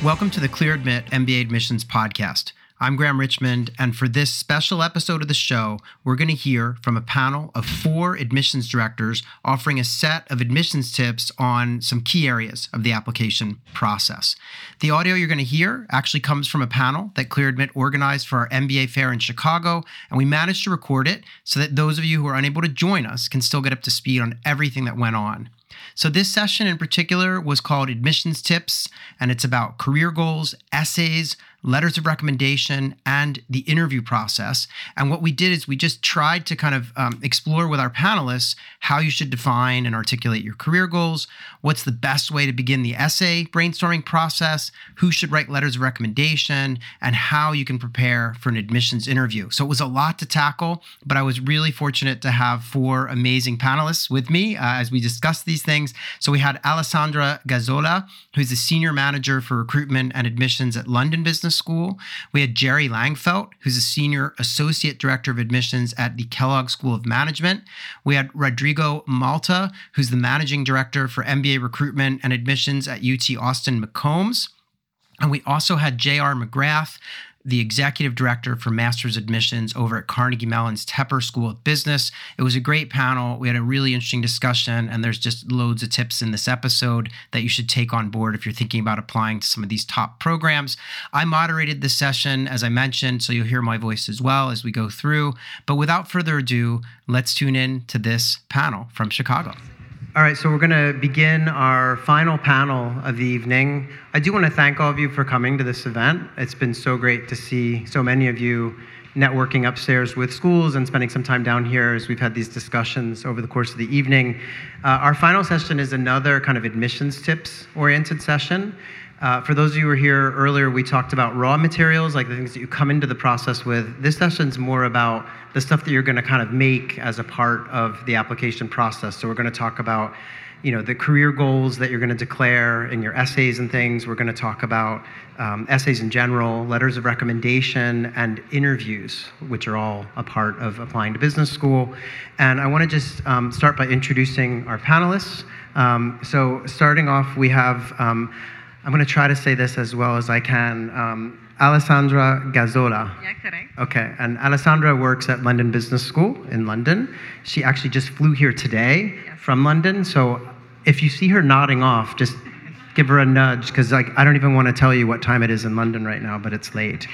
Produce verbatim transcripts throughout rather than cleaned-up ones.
Welcome to the ClearAdmit M B A Admissions Podcast. I'm Graham Richmond, and for this special episode of the show, we're going to hear from a panel of four admissions directors offering a set of admissions tips on some key areas of the application process. The audio you're going to hear actually comes from a panel that ClearAdmit organized for our M B A fair in Chicago, and we managed to record it so that those of you who are unable to join us can still get up to speed on everything that went on. So this session in particular was called Admissions Tips, and it's about career goals, essays, letters of recommendation, and the interview process. And what we did is we just tried to kind of um, explore with our panelists how you should define and articulate your career goals, what's the best way to begin the essay brainstorming process, who should write letters of recommendation, and how you can prepare for an admissions interview. So it was a lot to tackle, but I was really fortunate to have four amazing panelists with me uh, as we discussed these things. So we had Alessandra Gazzola, who's the Senior Manager for Recruitment and Admissions at London Business School. We had Jerry Langfelt, who's a Senior Associate Director of Admissions at the Kellogg School of Management. We had Rodrigo Malta, who's the Managing Director for M B A Recruitment and Admissions at U T Austin McCombs. And we also had J R McGrath, the Executive Director for Master's Admissions over at Carnegie Mellon's Tepper School of Business. It was a great panel. We had a really interesting discussion, and there's just loads of tips in this episode that you should take on board if you're thinking about applying to some of these top programs. I moderated this session, as I mentioned, so you'll hear my voice as well as we go through. But without further ado, let's tune in to this panel from Chicago. All right, so we're going to begin our final panel of the evening. I do want to thank all of you for coming to this event. It's been so great to see so many of you networking upstairs with schools and spending some time down here as we've had these discussions over the course of the evening. Uh, our final session is another kind of admissions tips-oriented session. Uh, for those of you who were here earlier, we talked about raw materials, like the things that you come into the process with. This session's more about the stuff that you're going to kind of make as a part of the application process. So we're going to talk about, you know, the career goals that you're going to declare in your essays and things. We're going to talk about um, essays in general, letters of recommendation, and interviews, which are all a part of applying to business school. And I want to just um, start by introducing our panelists. Um, so starting off, we have... Um, I'm going to try to say this as well as I can. Um, Alessandra Gazzola. Yeah, correct. Okay, and Alessandra works at London Business School in London. She actually just flew here today yes. from London, so if you see her nodding off, just give her a nudge, because like I don't even want to tell you what time it is in London right now, but it's late.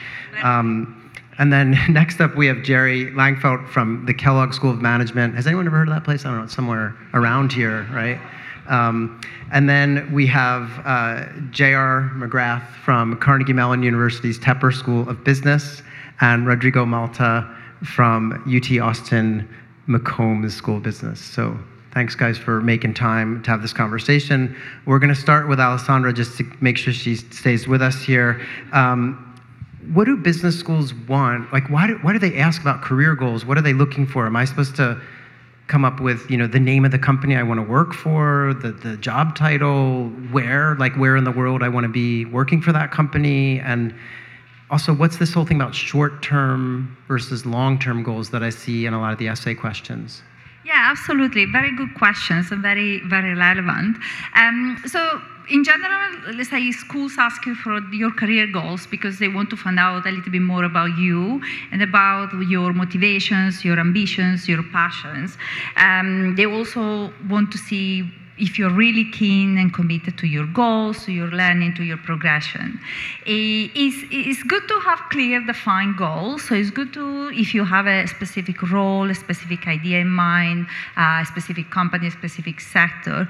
Um, and then next up, we have Jerry Langfelt from the Kellogg School of Management. Has anyone ever heard of that place? I don't know, it's somewhere around here, right? Um, and then we have uh, J R McGrath from Carnegie Mellon University's Tepper School of Business, and Rodrigo Malta from U T Austin McCombs School of Business. So thanks, guys, for making time to have this conversation. We're going to start with Alessandra just to make sure she stays with us here. Um, what do business schools want? Like, why do, why do they ask about career goals? What are they looking for? Am I supposed to come up with, you know, the name of the company I want to work for, the, the job title, where, like where in the world I want to be working for that company, and also what's this whole thing about short-term versus long-term goals that I see in a lot of the essay questions? Yeah, absolutely. Very good questions and very, very relevant. Um, so in general, let's say schools ask you for your career goals because they want to find out a little bit more about you and about your motivations, your ambitions, your passions. Um, they also want to see if you're really keen and committed to your goals, to your learning, to your progression. It's, it's good to have clear, defined goals. So it's good to, if you have a specific role, a specific idea in mind, uh, a specific company, a specific sector,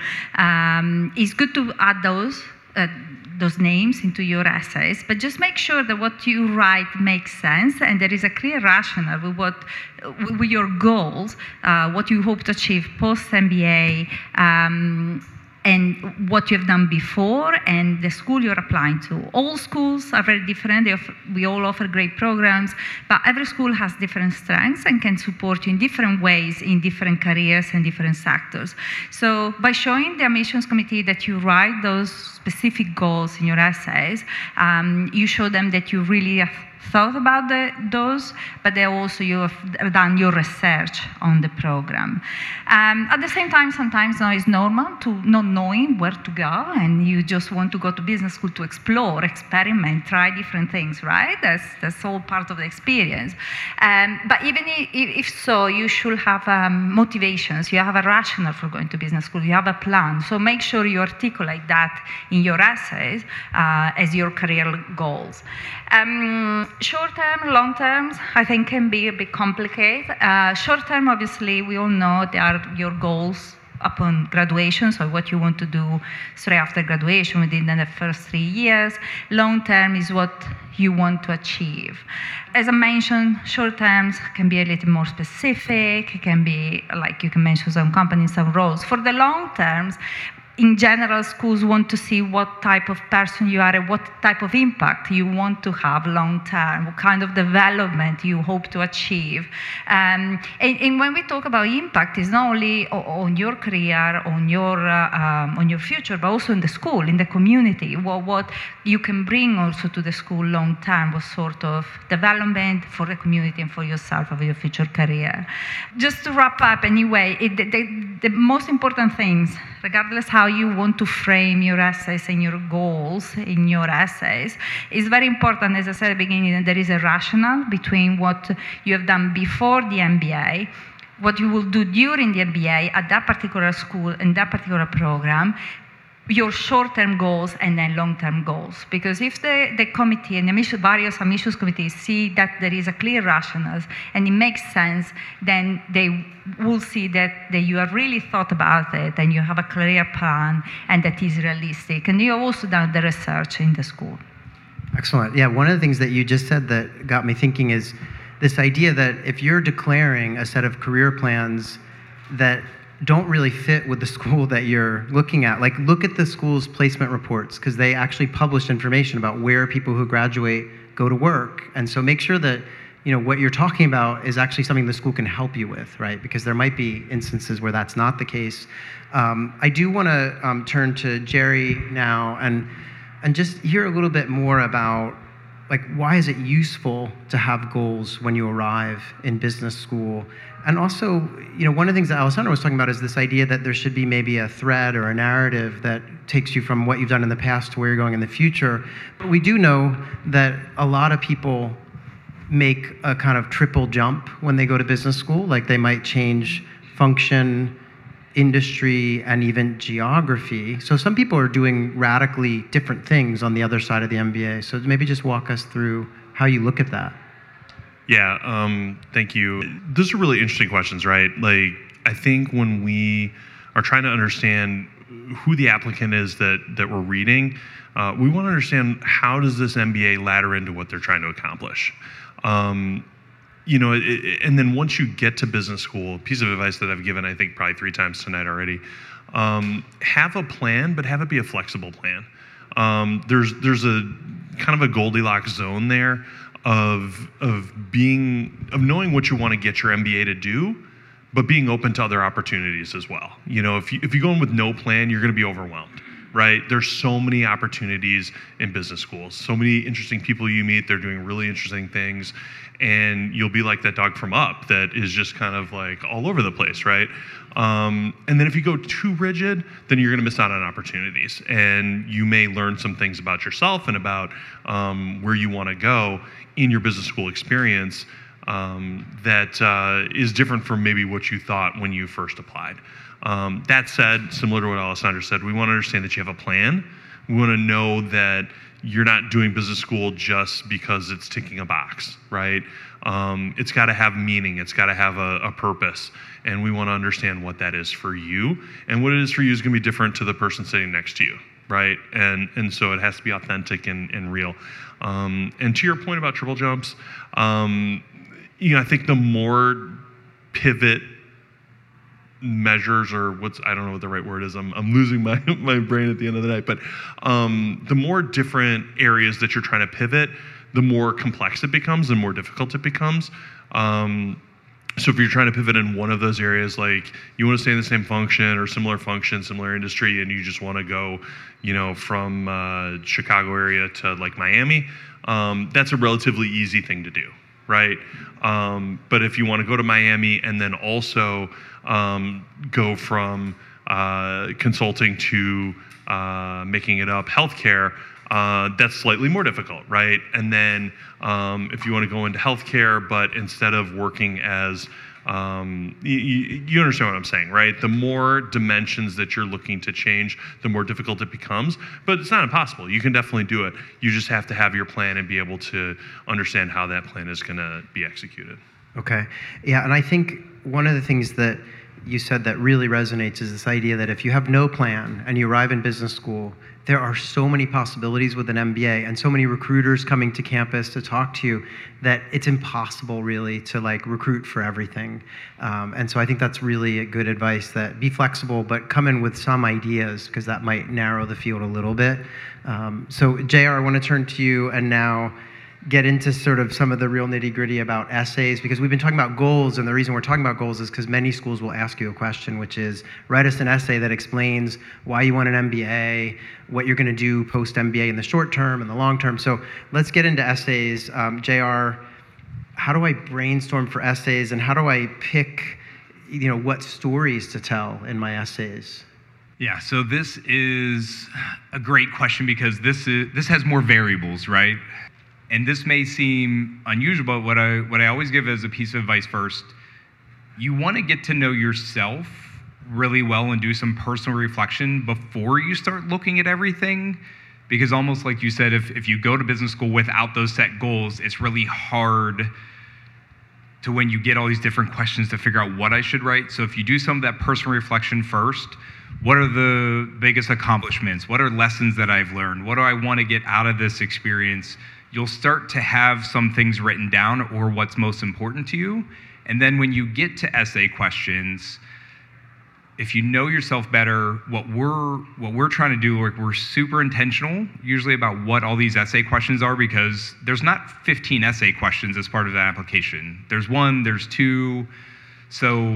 um, it's good to add those uh, those names into your essays, but just make sure that what you write makes sense and there is a clear rationale with what, with your goals, uh, what you hope to achieve post-M B A, um, and what you've done before, and the school you're applying to. All schools are very different. They offer, we all offer great programs, but every school has different strengths and can support you in different ways in different careers and different sectors. So by showing the admissions committee that you write those specific goals in your essays, um, you show them that you really have thought about the, those, but they also you have done your research on the program. Um, at the same time, sometimes now it's normal to not knowing where to go, and you just want to go to business school to explore, experiment, try different things, right? That's that's all part of the experience. Um, but even if, if so, you should have um, motivations. You have a rationale for going to business school. You have a plan. So make sure you articulate that in your essays uh, as your career goals. Um, short term, long term, I think can be a bit complicated. Uh, short term, obviously, we all know they are your goals upon graduation, so what you want to do straight after graduation within the first three years. Long term is what you want to achieve. As I mentioned, short terms can be a little more specific. It can be like you can mention some companies, some roles. For the long terms, in general, schools want to see what type of person you are and what type of impact you want to have long term, what kind of development you hope to achieve. Um, and, and when we talk about impact, it's not only on your career, on your, uh, um, on your future, but also in the school, in the community, what, what you can bring also to the school long term, what sort of development for the community and for yourself, for your future career. Just to wrap up anyway, it, the, the, the most important things, regardless how you want to frame your essays and your goals in your essays, is very important, as I said at the beginning, that there is a rationale between what you have done before the M B A, what you will do during the M B A at that particular school and that particular program, your short-term goals and then long-term goals. Because if the, the committee and the admission, various admissions committees see that there is a clear rationale and it makes sense, then they will see that, that you have really thought about it and you have a clear plan and that is realistic. And you have also done the research in the school. Excellent. Yeah, one of the things that you just said that got me thinking is this idea that if you're declaring a set of career plans that don't really fit with the school that you're looking at. Like, look at the school's placement reports, because they actually publish information about where people who graduate go to work. And so make sure that, you know, what you're talking about is actually something the school can help you with, right? Because there might be instances where that's not the case. Um, I do want to um, turn to Jerry now and and just hear a little bit more about, like, why is it useful to have goals when you arrive in business school? And also, you know, one of the things that Alessandro was talking about is this idea that there should be maybe a thread or a narrative that takes you from what you've done in the past to where you're going in the future. But we do know that a lot of people make a kind of triple jump when they go to business school. Like, they might change function, industry, and even geography. So some people are doing radically different things on the other side of the M B A. So maybe just walk us through how you look at that. Yeah, um, thank you. Those are really interesting questions, right? Like, I think when we are trying to understand who the applicant is that, that we're reading, uh, we want to understand how does this M B A ladder into what they're trying to accomplish. Um, you know, it, it, and then once you get to business school, a piece of advice that I've given, I think, probably three times tonight already, um, have a plan, but have it be a flexible plan. Um, there's there's a kind of a Goldilocks zone there of of being of knowing what you want to get your M B A to do, but being open to other opportunities as well. You know, if you if you go in with no plan, you're going to be overwhelmed, right? There's so many opportunities in business schools, so many interesting people you meet. They're doing really interesting things, and you'll be like that dog from Up that is just kind of like all over the place, right? Um, and then if you go too rigid, then you're going to miss out on opportunities, and you may learn some things about yourself and about um, where you want to go in your business school experience um, that uh, is different from maybe what you thought when you first applied. Um, that said, similar to what Alessandro said, we want to understand that you have a plan. We want to know that you're not doing business school just because it's ticking a box, right? Um, it's got to have meaning. It's got to have a, a purpose. And we want to understand what that is for you. And what it is for you is going to be different to the person sitting next to you, right? And and so it has to be authentic and, and real. Um, and to your point about triple jumps, um, you know, I think the more pivot measures, or what's, I don't know what the right word is, I'm, I'm losing my, my brain at the end of the night, but um, the more different areas that you're trying to pivot, the more complex it becomes, the more difficult it becomes. Um, So if you're trying to pivot in one of those areas, like you want to stay in the same function or similar function, similar industry, and you just want to go, you know, from uh, Chicago area to like Miami, um, that's a relatively easy thing to do, right? Um, but if you want to go to Miami and then also um, go from uh, consulting to uh, making it up healthcare, Uh, that's slightly more difficult, right? And then um, if you want to go into healthcare, but instead of working as, um, you, you understand what I'm saying, right? The more dimensions that you're looking to change, the more difficult it becomes. But it's not impossible. You can definitely do it. You just have to have your plan and be able to understand how that plan is going to be executed. Okay. Yeah, and I think one of the things that you said that really resonates is this idea that if you have no plan and you arrive in business school, there are so many possibilities with an M B A and so many recruiters coming to campus to talk to you that it's impossible really to like recruit for everything. Um, and so I think that's really a good advice, that be flexible, but come in with some ideas, because that might narrow the field a little bit. Um, so J R, I want to turn to you and now get into sort of some of the real nitty-gritty about essays, because we've been talking about goals, and the reason we're talking about goals is because many schools will ask you a question, which is, write us an essay that explains why you want an M B A, what you're going to do post-M B A in the short term and the long term. So let's get into essays. Um, J R, how do I brainstorm for essays, and how do I pick, you know, what stories to tell in my essays? Yeah, so this is a great question, because this is this has more variables, right? And this may seem unusual, but what I what I always give as a piece of advice first, you want to get to know yourself really well and do some personal reflection before you start looking at everything. Because almost like you said, if, if you go to business school without those set goals, it's really hard to, when you get all these different questions, to figure out what I should write. So if you do some of that personal reflection first, what are the biggest accomplishments? What are lessons that I've learned? What do I want to get out of this experience? You'll start to have some things written down, or what's most important to you. And then when you get to essay questions, if you know yourself better, what we're what we're trying to do, like, we're super intentional usually about what all these essay questions are, because there's not fifteen essay questions as part of that application. There's one, there's two. So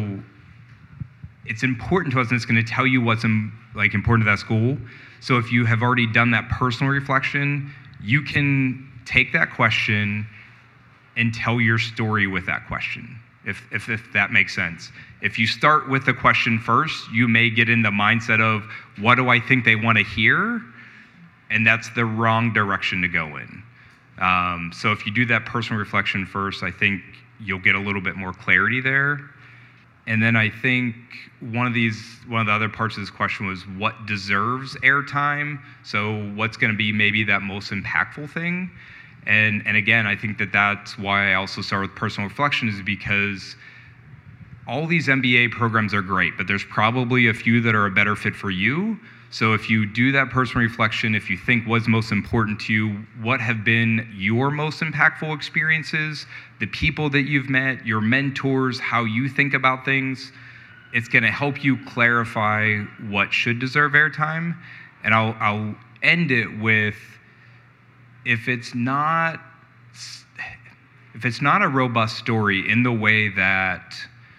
it's important to us, and it's going to tell you what's in, like important to that school. So if you have already done that personal reflection, you can take that question and tell your story with that question, if, if if that makes sense. If you start with the question first, you may get in the mindset of, what do I think they want to hear? And that's the wrong direction to go in. Um, so if you do that personal reflection first, I think you'll get a little bit more clarity there. And then I think one of these, one of the other parts of this question was, what deserves airtime? So what's going to be maybe that most impactful thing? And and again, I think that that's why I also start with personal reflection, is because all these M B A programs are great, but there's probably a few that are a better fit for you. So if you do that personal reflection, if you think what's most important to you, what have been your most impactful experiences, the people that you've met, your mentors, how you think about things, it's going to help you clarify what should deserve airtime. And I'll I'll end it with, if it's not if it's not a robust story in the way that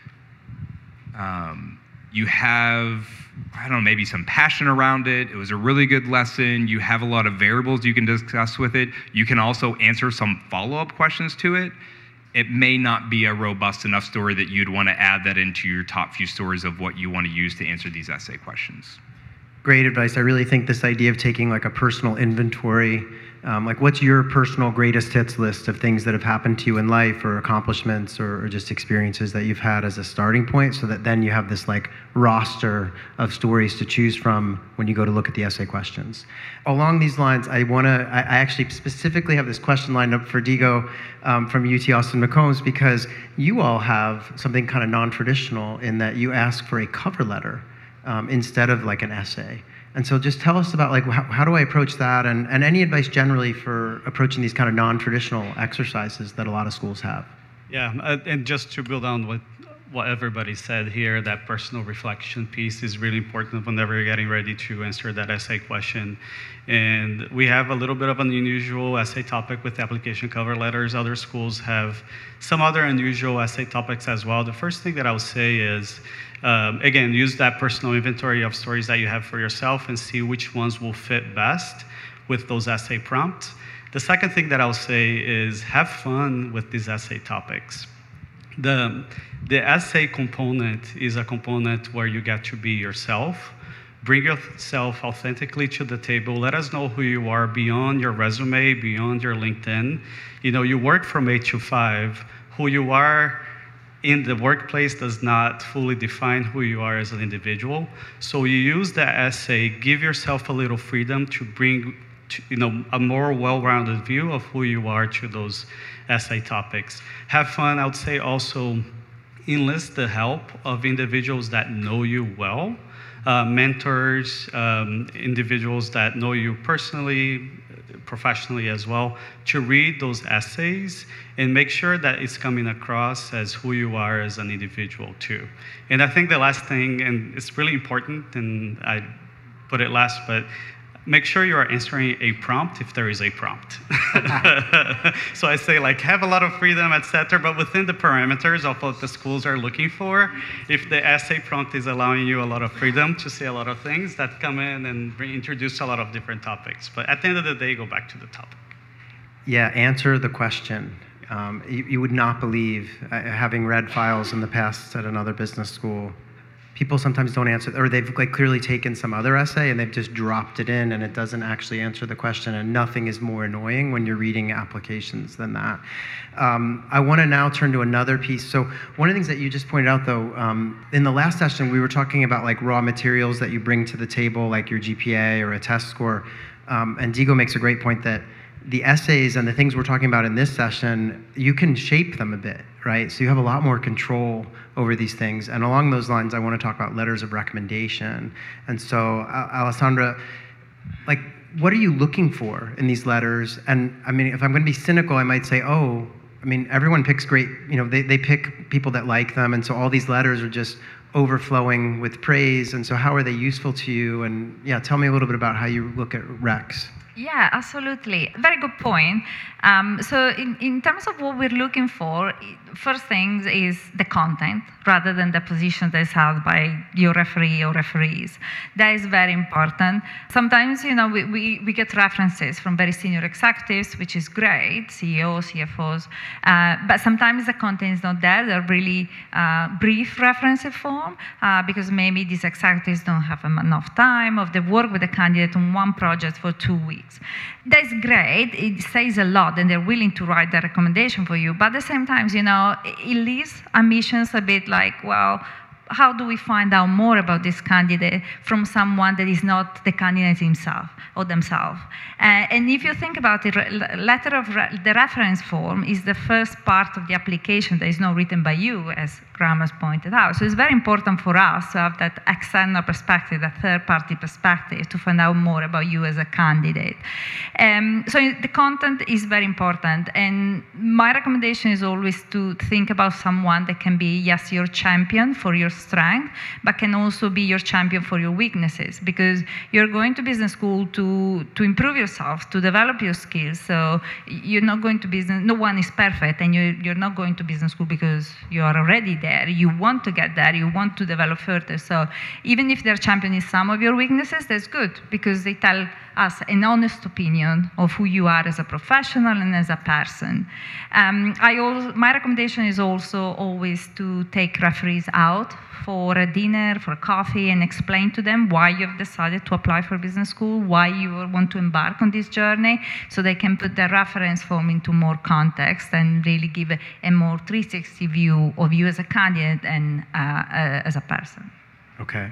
um, you have, I don't know, maybe some passion around it, it was a really good lesson, you have a lot of variables you can discuss with it, you can also answer some follow-up questions to it, it may not be a robust enough story that you'd want to add that into your top few stories of what you want to use to answer these essay questions. Great advice. I really think this idea of taking like a personal inventory, um, like what's your personal greatest hits list of things that have happened to you in life, or accomplishments, or, or just experiences that you've had as a starting point, so that then you have this like roster of stories to choose from when you go to look at the essay questions. Along these lines, I want to, I, I actually specifically have this question lined up for Diego um, from U T Austin McCombs, because you all have something kind of non-traditional in that you ask for a cover letter Um, instead of like an essay. And so just tell us about like, how, how do I approach that, and, and any advice generally for approaching these kind of non-traditional exercises that a lot of schools have? Yeah, uh, and just to build on what what everybody said here, that personal reflection piece is really important whenever you're getting ready to answer that essay question. And we have a little bit of an unusual essay topic with application cover letters. Other schools have some other unusual essay topics as well. The first thing that I would say is, um, again, use that personal inventory of stories that you have for yourself and see which ones will fit best with those essay prompts. The second thing that I'll say is have fun with these essay topics. The, the essay component is a component where you get to be yourself. Bring yourself authentically to the table. Let us know who you are beyond your resume, beyond your LinkedIn. You know, you work from eight to five. Who you are in the workplace does not fully define who you are as an individual. So you use that essay, give yourself a little freedom to bring to, you know, a more well-rounded view of who you are to those essay topics. Have fun. I would say also enlist the help of individuals that know you well. Uh, mentors, um, individuals that know you personally, professionally as well, to read those essays and make sure that it's coming across as who you are as an individual too. And I think the last thing, and it's really important, and I put it last, but make sure you are answering a prompt if there is a prompt. So I say, like, have a lot of freedom, et cetera, but within the parameters of what the schools are looking for. If the essay prompt is allowing you a lot of freedom to say a lot of things, that come in and bring, introduce a lot of different topics. But at the end of the day, go back to the topic. Yeah, answer the question. Um, you, you would not believe, uh, having read files in the past at another business school, people sometimes don't answer, or they've like clearly taken some other essay and they've just dropped it in and it doesn't actually answer the question, and nothing is more annoying when you're reading applications than that. Um, I want to now turn to another piece. So one of the things that you just pointed out though, um, in the last session we were talking about like raw materials that you bring to the table, like your G P A or a test score, um, and Diego makes a great point that the essays and the things we're talking about in this session, you can shape them a bit, right? So you have a lot more control over these things. And along those lines, I want to talk about letters of recommendation. And so, uh, Alessandra, like, what are you looking for in these letters? And I mean, if I'm going to be cynical, I might say, oh, I mean, everyone picks great, you know, they, they pick people that like them. And so all these letters are just overflowing with praise. And so how are they useful to you? And yeah, tell me a little bit about how you look at recs. Yeah, absolutely. Very good point. Um, so in, in terms of what we're looking for, first thing is the content rather than the position that is held by your referee or referees. That is very important. Sometimes, you know, we, we, we get references from very senior executives, which is great, C E Os, C F Os, uh, but sometimes the content is not there. They're really uh, brief reference form uh, because maybe these executives don't have enough time, or they work with the candidate on one project for two weeks. That's great. It says a lot, and they're willing to write the recommendation for you. But at the same time, you know, it leaves admissions a bit like, well, how do we find out more about this candidate from someone that is not the candidate himself or themselves? Uh, and if you think about it, letter of re the reference form is the first part of the application that is not written by you, as Graham has pointed out. So it's very important for us to have that external perspective, that third-party perspective, to find out more about you as a candidate. Um, so the content is very important, and my recommendation is always to think about someone that can be, yes, your champion for your strength, but can also be your champion for your weaknesses, because you're going to business school to, to improve yourself, to develop your skills. So you're not going to business, no one is perfect, and you're, you're not going to business school because you are already there. You want to get there, you want to develop further. So even if they're championing some of your weaknesses, that's good, because they tell us an honest opinion of who you are as a professional and as a person. Um, I also, my recommendation is also always to take referees out for a dinner, for a coffee, and explain to them why you've decided to apply for business school, why you want to embark on this journey, so they can put their reference form into more context and really give a, a more three sixty view of you as a candidate and uh, uh, as a person. Okay.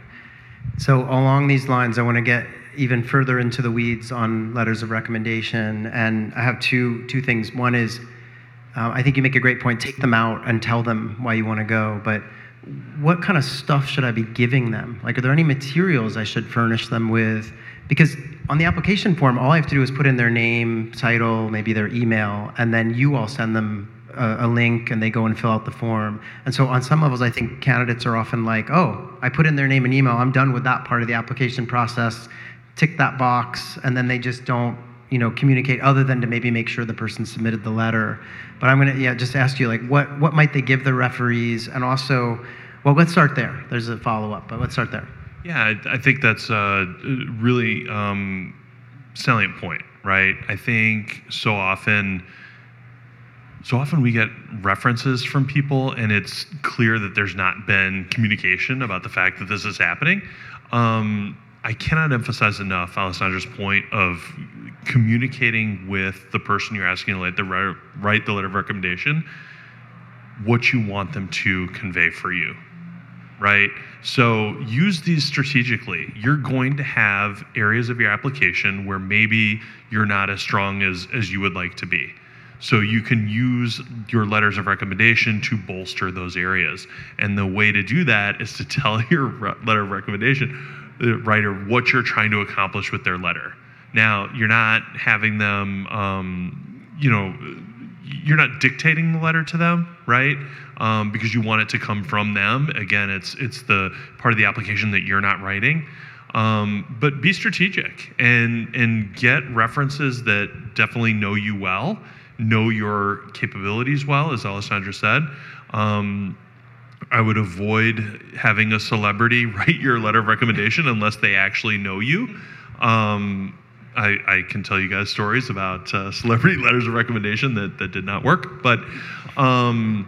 So along these lines, I want to get even further into the weeds on letters of recommendation, and I have two two things. One is, uh, I think you make a great point. Take them out and tell them why you want to go, but what kind of stuff should I be giving them? Like, are there any materials I should furnish them with? Because on the application form, all I have to do is put in their name, title, maybe their email, and then you all send them a, a link and they go and fill out the form. And so on some levels, I think candidates are often like, oh, I put in their name and email, I'm done with that part of the application process, tick that box, and then they just don't, you know, communicate other than to maybe make sure the person submitted the letter. But I'm gonna, yeah, just ask you, like, what, what might they give the referees? And also, well, let's start there. There's a follow-up, but let's start there. Yeah, I, I think that's a really um, salient point, right? I think so often, so often we get references from people and it's clear that there's not been communication about the fact that this is happening. Um, I cannot emphasize enough Alessandra's point of communicating with the person you're asking to write the, write the letter of recommendation what you want them to convey for you, right? So use these strategically. You're going to have areas of your application where maybe you're not as strong as, as you would like to be. So you can use your letters of recommendation to bolster those areas. And the way to do that is to tell your re- letter of recommendation the writer what you're trying to accomplish with their letter. Now, you're not having them, um, you know, you're not dictating the letter to them, right? Um, because you want it to come from them. Again, it's it's the part of the application that you're not writing. Um, but be strategic and and get references that definitely know you well, know your capabilities well, as Alessandra said. Um, I would avoid having a celebrity write your letter of recommendation unless they actually know you. Um, I, I can tell you guys stories about uh, celebrity letters of recommendation that, that did not work, but um,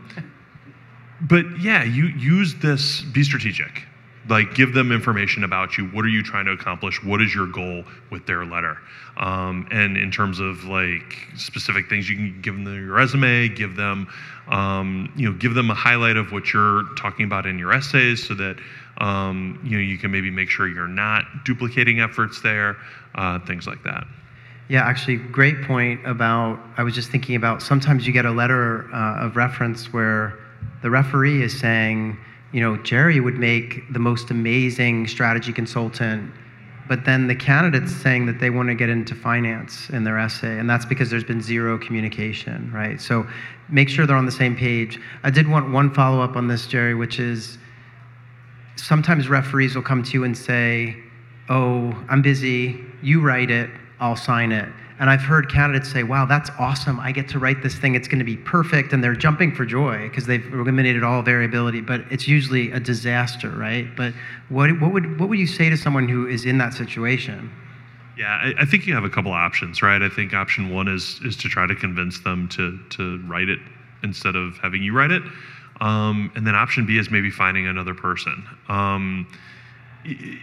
but yeah, you use this, be strategic. Like, give them information about you. What are you trying to accomplish? What is your goal with their letter? Um, and in terms of like specific things, you can give them your resume, give them, um, you know, give them a highlight of what you're talking about in your essays, so that um, you know you can maybe make sure you're not duplicating efforts there, uh, things like that. Yeah, actually, great point about. I was just thinking about sometimes you get a letter uh, of reference where the referee is saying, you know, Jerry would make the most amazing strategy consultant, but then the candidate's saying that they want to get into finance in their essay, and that's because there's been zero communication, right? So make sure they're on the same page. I did want one follow-up on this, Jerry, which is sometimes referees will come to you and say, oh, I'm busy, you write it, I'll sign it. And I've heard candidates say, wow, that's awesome. I get to write this thing. It's going to be perfect. And they're jumping for joy because they've eliminated all variability. But it's usually a disaster, right? But what, what, would, what would you say to someone who is in that situation? Yeah, I, I think you have a couple options, right? I think option one is is to try to convince them to, to write it instead of having you write it. Um, and then option B is maybe finding another person. Um, it,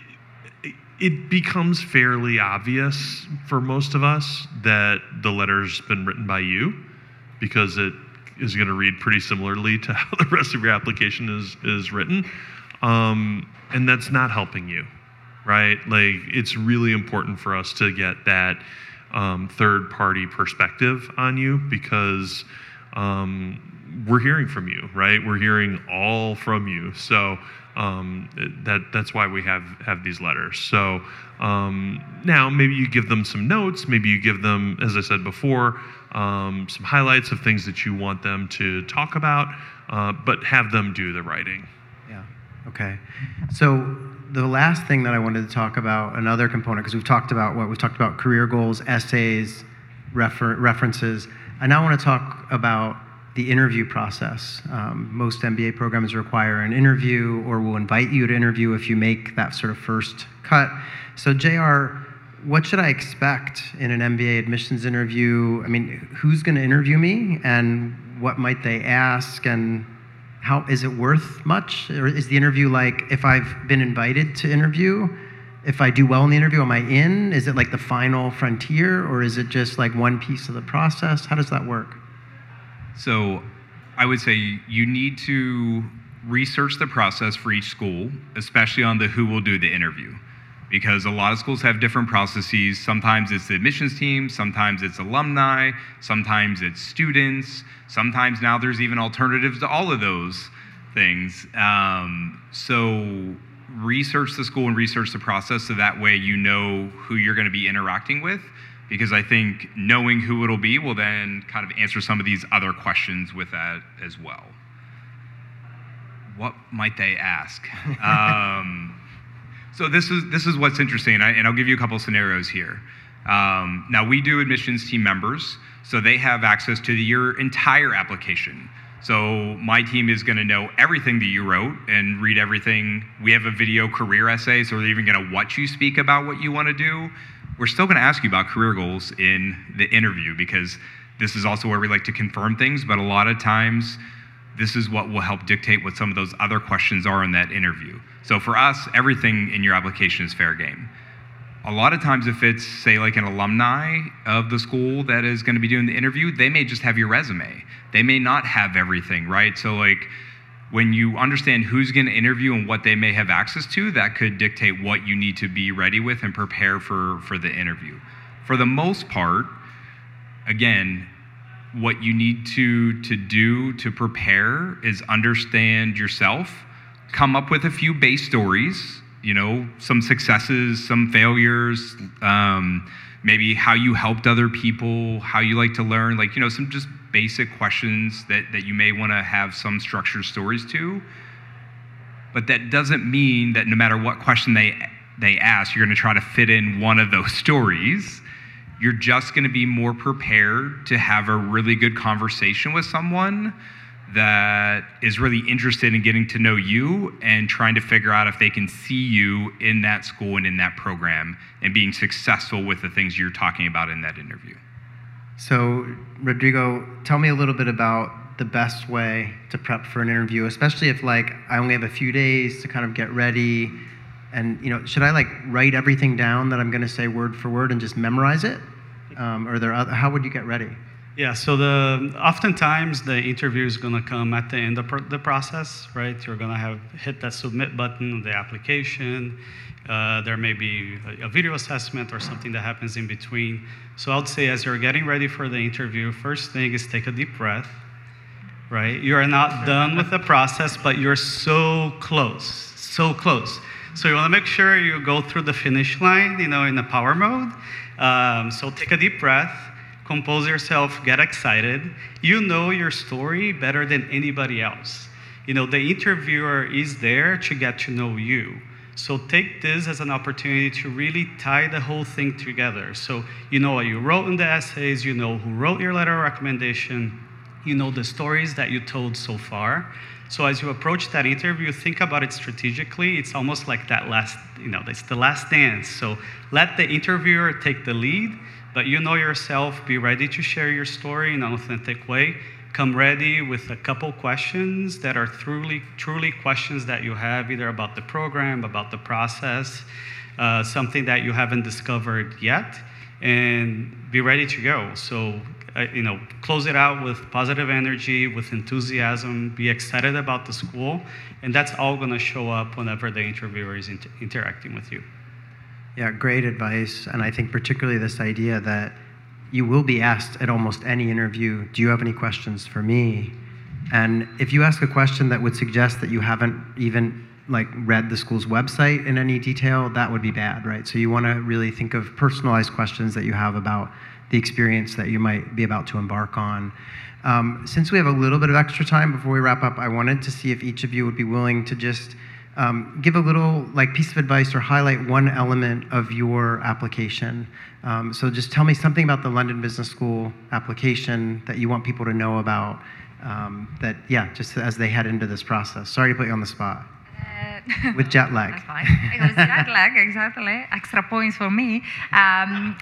It becomes fairly obvious for most of us that the letter's been written by you, because it is going to read pretty similarly to how the rest of your application is is written, um, and that's not helping you, right? Like, it's really important for us to get that um, third-party perspective on you, because um, we're hearing from you, right? We're hearing all from you, so. Um, that that's why we have have these letters. So um, now maybe you give them some notes, maybe you give them, as I said before, um, some highlights of things that you want them to talk about, uh, but have them do the writing. Yeah. Okay. So the last thing that I wanted to talk about, another component, because we've talked about what we've talked about: career goals, essays, refer- references. I now want to talk about the interview process. Um, most M B A programs require an interview or will invite you to interview if you make that sort of first cut. So J R, what should I expect in an M B A admissions interview? I mean, who's going to interview me, and what might they ask, and how is it worth much? Or is the interview like, if I've been invited to interview, if I do well in the interview, am I in? Is it like the final frontier, or is it just like one piece of the process? How does that work? So I would say you need to research the process for each school, especially on the who will do the interview, because a lot of schools have different processes. Sometimes it's the admissions team, sometimes it's alumni, sometimes it's students, sometimes now there's even alternatives to all of those things. Um, so research the school and research the process, so that way you know who you're going to be interacting with, because I think knowing who it'll be will then kind of answer some of these other questions with that as well. What might they ask? um, so this is this is what's interesting, and, I, and I'll give you a couple scenarios here. Um, now, we do admissions team members, so they have access to the, your entire application. So my team is going to know everything that you wrote and read everything. We have a video career essay, so they're even going to watch you speak about what you want to do. We're still going to ask you about career goals in the interview, because this is also where we like to confirm things, but a lot of times this is what will help dictate what some of those other questions are in that interview. So for us, everything in your application is fair game. A lot of times if it's, say, like an alumni of the school that is going to be doing the interview, they may just have your resume. They may not have everything, right? So like when you understand who's going to interview and what they may have access to, that could dictate what you need to be ready with and prepare for, for the interview. For the most part, again, what you need to, to do to prepare is understand yourself, come up with a few base stories, you know, some successes, some failures, um, maybe how you helped other people, how you like to learn, like, you know, some just basic questions that, that you may want to have some structured stories to. But that doesn't mean that no matter what question they they ask, you're going to try to fit in one of those stories. You're just going to be more prepared to have a really good conversation with someone that is really interested in getting to know you and trying to figure out if they can see you in that school and in that program and being successful with the things you're talking about in that interview. So, Rodrigo, tell me a little bit about the best way to prep for an interview, especially if, like, I only have a few days to kind of get ready. And, you know, should I, like, write everything down that I'm going to say word for word and just memorize it? Um, or there other, how would you get ready? Yeah, so the oftentimes the interview is going to come at the end of the process, right? You're going to have hit that submit button on the application. Uh, there may be a, a video assessment or something that happens in between. So I would say as you're getting ready for the interview, first thing is take a deep breath, right? You are not done with the process, but you're so close, so close. So you want to make sure you go through the finish line, you know, in the power mode. Um, so take a deep breath. Compose yourself, get excited. You know your story better than anybody else. You know, the interviewer is there to get to know you. So take this as an opportunity to really tie the whole thing together. So you know what you wrote in the essays, you know who wrote your letter of recommendation, you know the stories that you told so far. So as you approach that interview, think about it strategically. It's almost like that last, you know, it's the last dance. So let the interviewer take the lead. But you know yourself, be ready to share your story in an authentic way. Come ready with a couple questions that are truly, truly questions that you have either about the program, about the process, uh, something that you haven't discovered yet, and be ready to go. So, uh, you know, close it out with positive energy, with enthusiasm, be excited about the school, and that's all going to show up whenever the interviewer is inter- interacting with you. Yeah, great advice. And I think particularly this idea that you will be asked at almost any interview, do you have any questions for me? And if you ask a question that would suggest that you haven't even like read the school's website in any detail, that would be bad, right? So you want to really think of personalized questions that you have about the experience that you might be about to embark on. Um, since we have a little bit of extra time before we wrap up, I wanted to see if each of you would be willing to just Um, give a little like piece of advice or highlight one element of your application. Um, so just tell me something about the London Business School application that you want people to know about. Um, that yeah, just as they head into this process. Sorry to put you on the spot. Uh, With jet lag. That's fine. It was jet lag, exactly. Extra points for me. Um,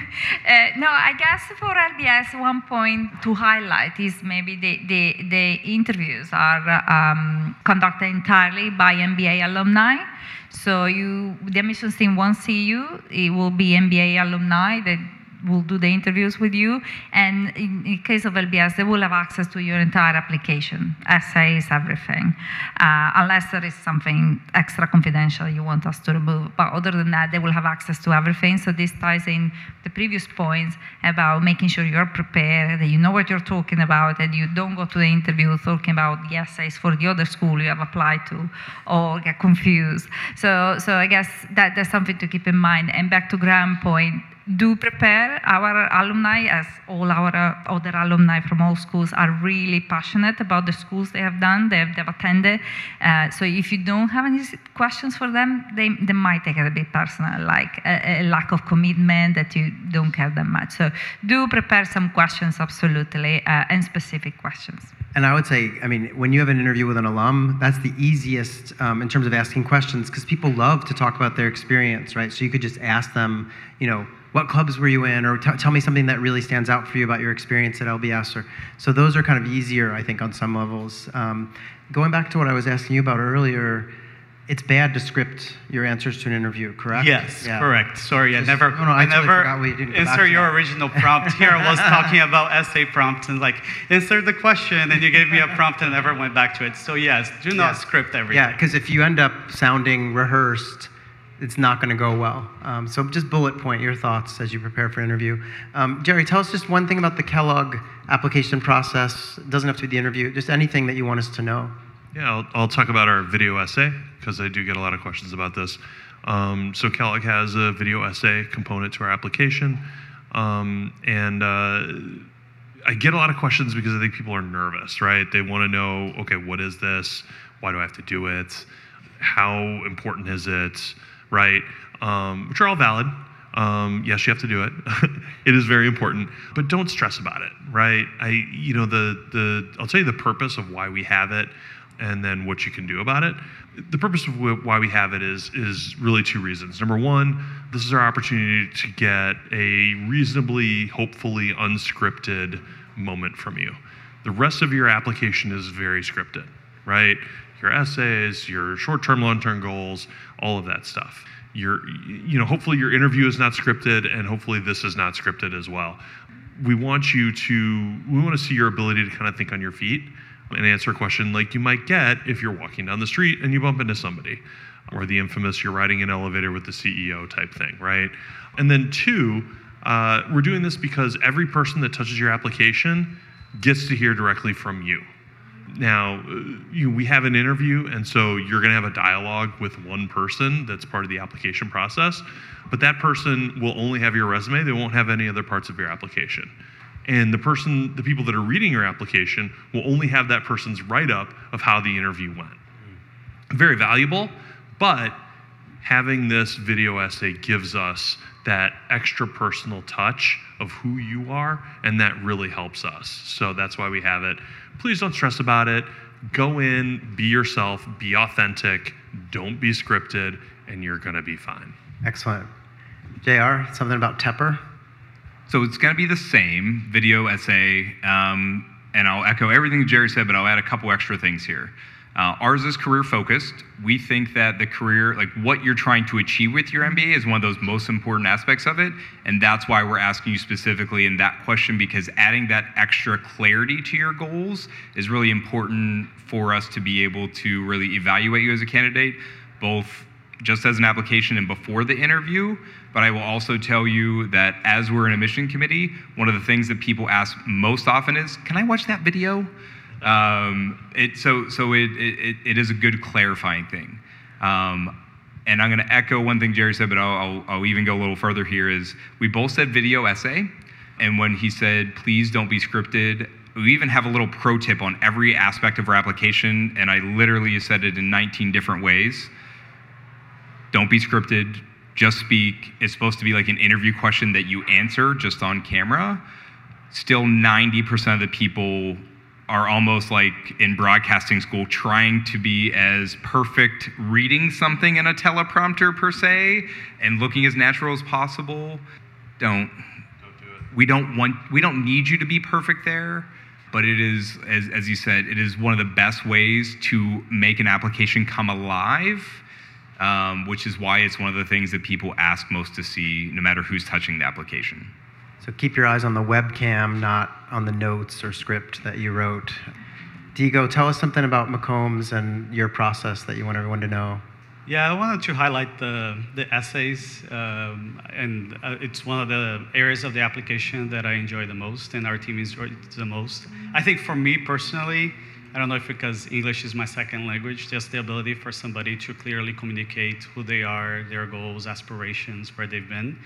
uh, no, I guess for L B S, one point to highlight is maybe the, the, the interviews are um, conducted entirely by M B A alumni. So you, the admissions team won't see you. It will be M B A alumni that will do the interviews with you, and in, in case of L B S, they will have access to your entire application, essays, everything, uh, unless there is something extra confidential you want us to remove. But other than that, they will have access to everything. So this ties in the previous points about making sure you're prepared, that you know what you're talking about, and you don't go to the interview talking about the essays for the other school you have applied to, or get confused. So, so I guess that that's something to keep in mind. And back to Graham's point, do prepare. Our alumni, as all our uh, other alumni from all schools, are really passionate about the schools they have done, they have, they've attended. Uh, so if you don't have any questions for them, they, they might take it a bit personal, like a, a lack of commitment that you don't care that much. So do prepare some questions, absolutely, uh, and specific questions. And I would say, I mean, when you have an interview with an alum, that's the easiest um, in terms of asking questions, because people love to talk about their experience, right? So you could just ask them, you know, what clubs were you in, or t- tell me something that really stands out for you about your experience at L B S. Or, so those are kind of easier, I think, on some levels. Um, going back to what I was asking you about earlier, it's bad to script your answers to an interview, correct? Yes, yeah. correct. Sorry, I Just, never, no, no, I, I totally never forgot we didn't go back insert to your that. original prompt. Here I was talking about essay prompts and like, insert the question, and you gave me a prompt and never went back to it. So yes, do not Yeah. script everything. Yeah, because if you end up sounding rehearsed, it's not going to go well. Um, so just bullet point your thoughts as you prepare for interview. Um, Jerry, tell us just one thing about the Kellogg application process. It doesn't have to be the interview, just anything that you want us to know. Yeah, I'll, I'll talk about our video essay, because I do get a lot of questions about this. Um, so Kellogg has a video essay component to our application. Um, and uh, I get a lot of questions because I think people are nervous, right? They want to know, okay, what is this? Why do I have to do it? How important is it, right? Um, which are all valid. Um, yes, you have to do it. It is very important, but don't stress about it, right? I, you know, the the I'll tell you the purpose of why we have it, and then what you can do about it. The purpose of why we have it is is really two reasons. Number one, this is our opportunity to get a reasonably, hopefully unscripted moment from you. The rest of your application is very scripted, right? Your essays, your short-term, long-term goals, all of that stuff. Your, you know, hopefully your interview is not scripted, and hopefully this is not scripted as well. We want you to, we want to see your ability to kind of think on your feet and answer a question like you might get if you're walking down the street and you bump into somebody, or the infamous you're riding an elevator with the C E O type thing, right? And then two, uh, we're doing this because every person that touches your application gets to hear directly from you. Now, you, we have an interview, and so you're going to have a dialogue with one person that's part of the application process, but that person will only have your resume. They won't have any other parts of your application. And the person, the people that are reading your application will only have that person's write-up of how the interview went. Very valuable, but having this video essay gives us that extra personal touch of who you are, and that really helps us. So that's why we have it. Please don't stress about it. Go in, be yourself, be authentic, don't be scripted, and you're gonna be fine. Excellent. J R, something about Tepper? So it's going to be the same video essay, um, and I'll echo everything Jerry said, but I'll add a couple extra things here. Uh, ours is career focused. We think that the career, like what you're trying to achieve with your M B A, is one of those most important aspects of it, and that's why we're asking you specifically in that question, because adding that extra clarity to your goals is really important for us to be able to really evaluate you as a candidate, both just as an application and before the interview. But I will also tell you that as we're an admission committee, one of the things that people ask most often is, can I watch that video? Um, it, so so it, it, it is a good clarifying thing. Um, and I'm going to echo one thing Jerry said, but I'll, I'll, I'll even go a little further here, is we both said video essay. And when he said, please don't be scripted, we even have a little pro tip on every aspect of our application. And I literally said it in nineteen different ways. Don't be scripted. Just speak. It's supposed to be like an interview question that you answer just on camera. Still ninety percent of the people are almost like in broadcasting school trying to be as perfect reading something in a teleprompter per se and looking as natural as possible. Don't. Don't do it. We don't want, we don't need you to be perfect there, but it is, as, as you said, it is one of the best ways to make an application come alive. Um, which is why it's one of the things that people ask most to see, no matter who's touching the application. So keep your eyes on the webcam, not on the notes or script that you wrote. Diego, tell us something about McCombs and your process that you want everyone to know. Yeah, I wanted to highlight the, the essays, um, and uh, it's one of the areas of the application that I enjoy the most, and our team enjoys the most. I think for me personally, I don't know if because English is my second language, just the ability for somebody to clearly communicate who they are, their goals, aspirations, where they've been.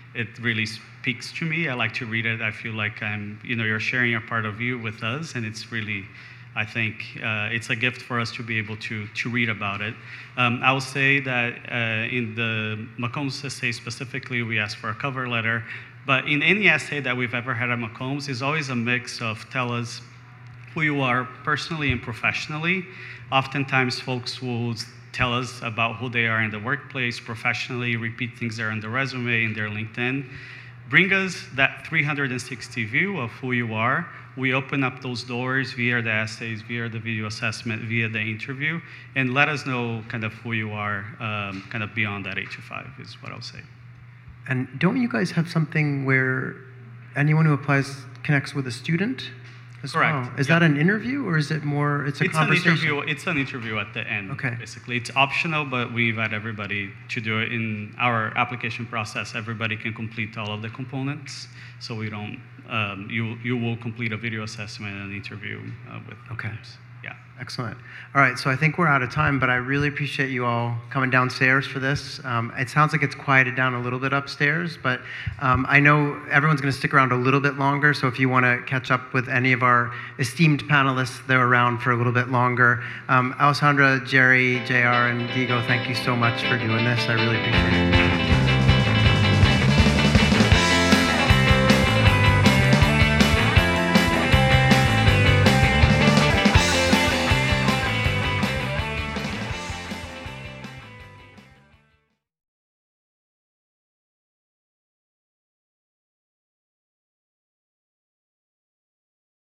it really speaks to me. I like to read it. I feel like I'm, you know, you're sharing a part of you with us, and it's really, I think uh, it's a gift for us to be able to to read about it. Um, I will say that uh, in the McCombs essay specifically, we asked for a cover letter, but in any essay that we've ever had at McCombs, is always a mix of tell us who you are personally and professionally. Oftentimes, folks will tell us about who they are in the workplace, professionally, repeat things that are on the resume, in their LinkedIn. Bring us that three hundred sixty view of who you are. We open up those doors via the essays, via the video assessment, via the interview, and let us know kind of who you are, um, kind of beyond that eight to five is what I'll say. And don't you guys have something where anyone who applies connects with a student as Correct. well? Is Yep. that an interview, or is it more, it's a It's an conversation? interview. It's an interview at the end. Okay. Basically, it's optional, but we invite everybody to do it. In our application process, everybody can complete all of the components, so we don't. Um, you you will complete a video assessment and an interview uh, with. Okay. Yeah. Excellent. All right, so I think we're out of time, but I really appreciate you all coming downstairs for this. Um, it sounds like it's quieted down a little bit upstairs, but um, I know everyone's going to stick around a little bit longer, so if you want to catch up with any of our esteemed panelists, they're around for a little bit longer. Um, Alessandra, Jerry, J R, and Diego, thank you so much for doing this. I really appreciate it.